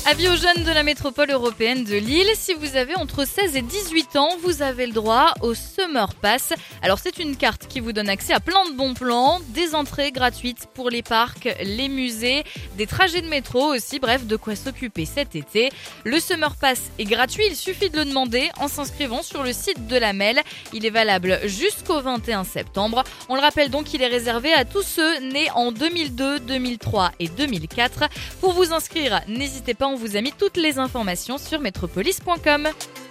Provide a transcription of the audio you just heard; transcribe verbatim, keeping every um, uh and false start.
Avis aux jeunes de la métropole européenne de Lille, si vous avez entre seize et dix-huit ans, vous avez le droit au Summer Pass. Alors c'est une carte qui vous donne accès à plein de bons plans, des entrées gratuites pour les parcs, les musées, des trajets de métro aussi, bref, de quoi s'occuper cet été. Le Summer Pass est gratuit, il suffit de le demander en s'inscrivant sur le site de la M E L. Il est valable jusqu'au vingt et un septembre. On le rappelle donc, il est réservé à tous ceux nés en deux mille deux, deux mille trois et deux mille quatre. Pour vous inscrire, n'hésitez pas, on vous a mis toutes les informations sur métropolis point com.